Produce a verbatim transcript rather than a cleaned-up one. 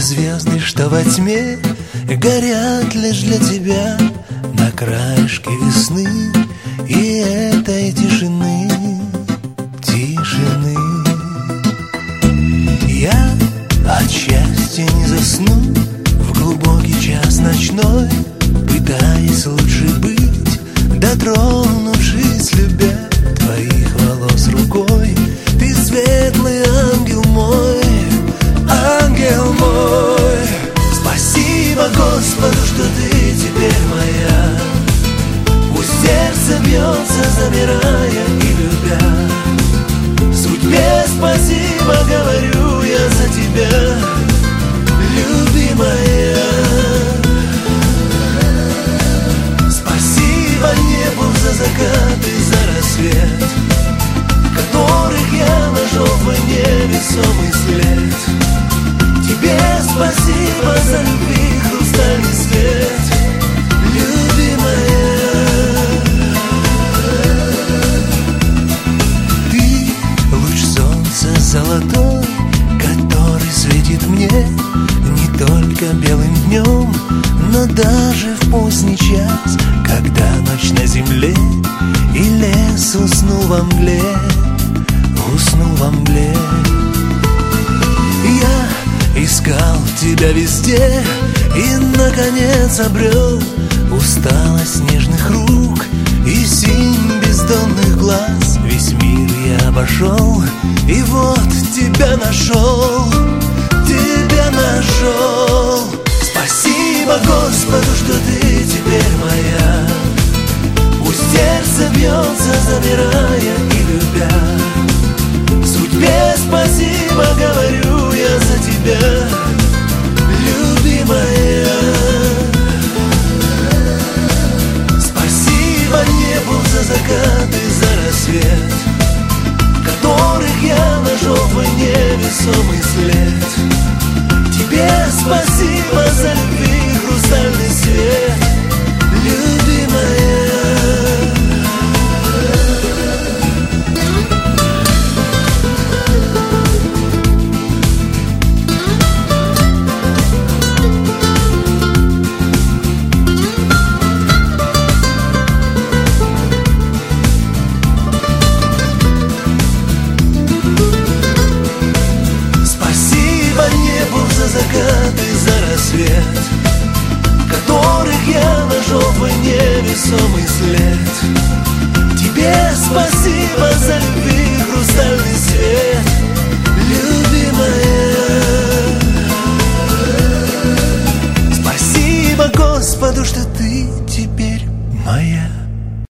звезды, что во тьме горят лишь для тебя на краешке весны и этой тишины, тишины. Я от счастья не засну в глубокий час ночной, пытаясь лучше быть, дотронувшись, любя твоих волос рукой. Ты светлый ангел мой, ангел мой. Спасибо Господу, что ты теперь моя. Пусть сердце бьется, замирая и любя. Судьбе спасибо говорю я за тебя, любимая. Спасибо небу за закат и за рассвет, которых я нашел в войне весомый след. Тебе спасибо за любви хрустальный свет, любимая. Ты луч солнца золотой, который светит мне не только белым днем, но даже в поздний час, когда ночь на земле и лес уснул во мгле, уснул во мгле. Я искал тебя везде и, наконец, обрел усталость нежных рук и синь бездонных глаз. Весь мир я обошел и вот тебя нашел, тебя нашел. Спасибо Господу, что ты теперь моя. Пусть сердце бьется, замирая и любя. Судьбе спасибо говорю я за тебя, любимая. Спасибо небу за закат и за рассвет, которых я нашел в войне весомый след. Тебе спасибо за любви хрустальный свет, любимая. Закат и за рассвет, которых я нашел в войне весомый след. Тебе спасибо за любовь